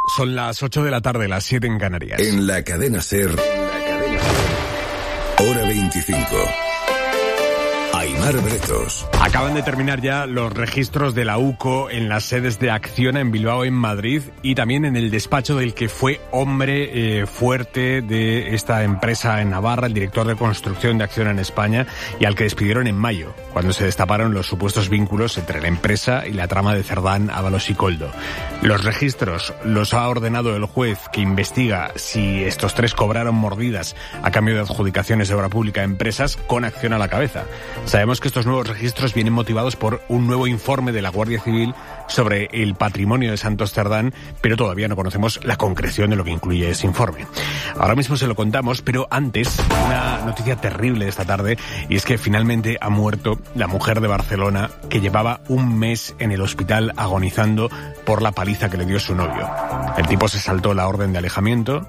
Son las 8 de la tarde, las 7 en Canarias. En la cadena SER, Hora 25. Aimar Bretos. Acaban de terminar ya los registros de la UCO en las sedes de Acciona en Bilbao, en Madrid, y también en el despacho del que fue hombre fuerte de esta empresa en Navarra, el director de construcción de Acciona en España, y al que despidieron en mayo, cuando se destaparon los supuestos vínculos entre la empresa y la trama de Cerdán, Ábalos y Koldo. Los registros los ha ordenado el juez que investiga si estos tres cobraron mordidas a cambio de adjudicaciones de obra pública a empresas con Acciona a la cabeza. Sabemos que estos nuevos registros vienen motivados por un nuevo informe de la Guardia Civil sobre el patrimonio de Santos Cerdán, pero todavía no conocemos la concreción de lo que incluye ese informe. Ahora mismo se lo contamos, pero antes, una noticia terrible de esta tarde, y es que finalmente ha muerto la mujer de Barcelona que llevaba un mes en el hospital agonizando por la paliza que le dio su novio. El tipo se saltó la orden de alejamiento,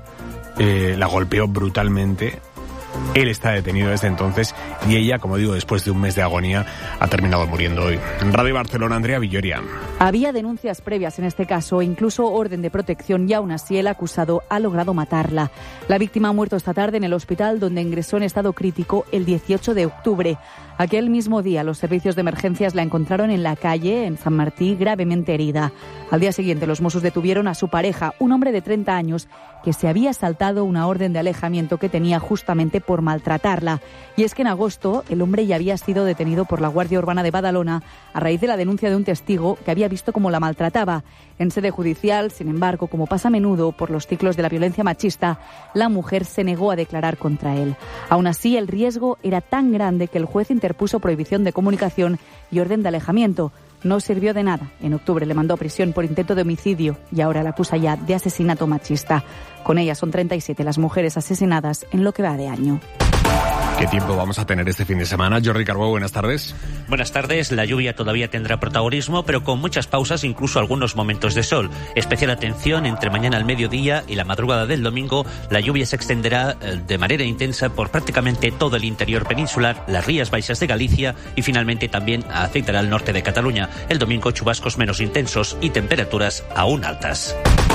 la golpeó brutalmente. Él está detenido desde entonces y ella, como digo, después de un mes de agonía, ha terminado muriendo hoy. En Radio Barcelona, Andrea Villoria. Había denuncias previas en este caso, incluso orden de protección, y aún así el acusado ha logrado matarla. La víctima ha muerto esta tarde en el hospital donde ingresó en estado crítico el 18 de octubre. Aquel mismo día los servicios de emergencias la encontraron en la calle, en San Martí, gravemente herida. Al día siguiente los Mossos detuvieron a su pareja, un hombre de 30 años, que se había saltado una orden de alejamiento que tenía justamente por maltratarla. Y es que en agosto el hombre ya había sido detenido por la Guardia Urbana de Badalona a raíz de la denuncia de un testigo que había visto cómo la maltrataba. En sede judicial, sin embargo, como pasa a menudo por los ciclos de la violencia machista, la mujer se negó a declarar contra él. Aún así, el riesgo era tan grande que el juez interpuso prohibición de comunicación y orden de alejamiento. No sirvió de nada. En octubre le mandó a prisión por intento de homicidio y ahora la acusa ya de asesinato machista. Con ella son 37 las mujeres asesinadas en lo que va de año. ¿Qué tiempo vamos a tener este fin de semana? Jordi Carbó, buenas tardes. Buenas tardes. La lluvia todavía tendrá protagonismo, pero con muchas pausas, incluso algunos momentos de sol. Especial atención entre mañana al mediodía y la madrugada del domingo. La lluvia se extenderá de manera intensa por prácticamente todo el interior peninsular, las Rías Baixas de Galicia y finalmente también afectará al norte de Cataluña. El domingo chubascos menos intensos y temperaturas aún altas.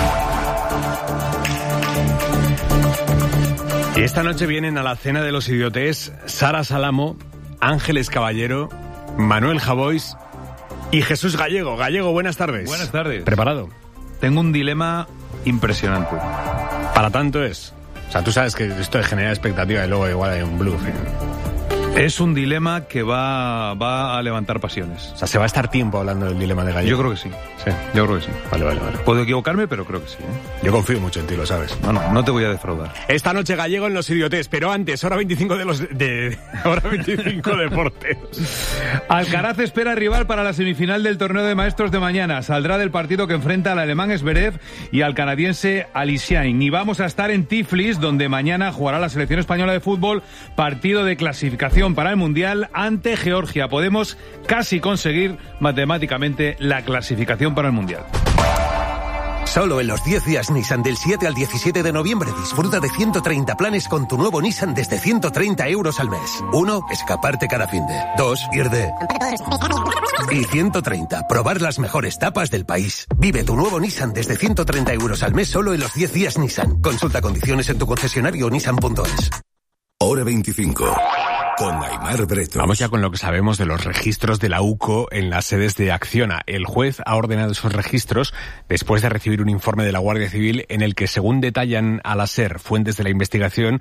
Y esta noche vienen a la cena de los idiotes Sara Salamo, Ángeles Caballero, Manuel Javois y Jesús Gallego. Gallego, buenas tardes. Buenas tardes. ¿Preparado? Tengo un dilema impresionante. Para tanto es. O sea, tú sabes que esto genera expectativa y luego igual hay un bluff. Es un dilema que va a levantar pasiones. O sea, se va a estar tiempo hablando del dilema de Gallego. Yo creo que sí. Sí. Yo creo que sí. Vale. Puedo equivocarme, pero creo que sí. Yo confío mucho en ti, lo sabes. No te voy a defraudar. Esta noche Gallego en los idiotes, pero antes, hora 25 hora 25 deportes. Alcaraz espera rival para la semifinal del torneo de maestros de mañana. Saldrá del partido que enfrenta al alemán Zverev y al canadiense Alisiain. Y vamos a estar en Tiflis, donde mañana jugará la selección española de fútbol, partido de clasificación para el Mundial ante Georgia. Podemos casi conseguir matemáticamente la clasificación para el Mundial. Solo en los 10 días Nissan del 7 al 17 de noviembre disfruta de 130 planes con tu nuevo Nissan desde 130 euros al mes. 1. Escaparte cada finde. 2. Ir de... Y 130. Probar las mejores tapas del país. Vive tu nuevo Nissan desde 130 euros al mes solo en los 10 días Nissan. Consulta condiciones en tu concesionario nissan.es. Hora 25. Con Aimar Bretos. Vamos ya con lo que sabemos de los registros de la UCO en las sedes de Acciona. El juez ha ordenado esos registros después de recibir un informe de la Guardia Civil en el que, según detallan a la SER fuentes de la investigación,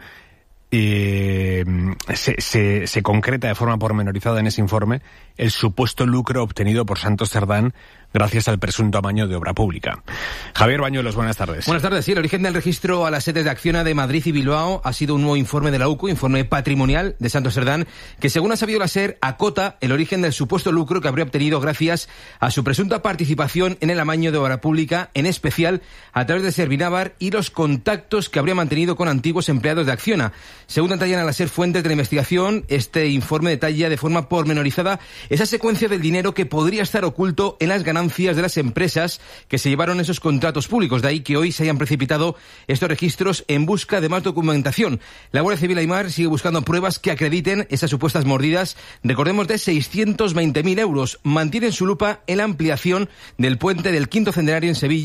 se concreta de forma pormenorizada en ese informe el supuesto lucro obtenido por Santos Cerdán gracias al presunto amaño de obra pública. Javier Bañuelos, buenas tardes. Buenas tardes. Sí, el origen del registro a las sedes de Acciona de Madrid y Bilbao ha sido un nuevo informe de la UCO, informe patrimonial de Santos Cerdán, que, según ha sabido la SER, acota el origen del supuesto lucro que habría obtenido gracias a su presunta participación en el amaño de obra pública, en especial a través de Servinávar y los contactos que habría mantenido con antiguos empleados de Acciona. Según detallan a la SER fuentes de la investigación, este informe detalla de forma pormenorizada esa secuencia del dinero que podría estar oculto en las ganancias de las empresas que se llevaron esos contratos públicos. De ahí que hoy se hayan precipitado estos registros en busca de más documentación. La Guardia Civil, Aimar, sigue buscando pruebas que acrediten esas supuestas mordidas, recordemos, de 620.000 euros. Mantiene en su lupa en la ampliación del puente del Quinto Centenario en Sevilla.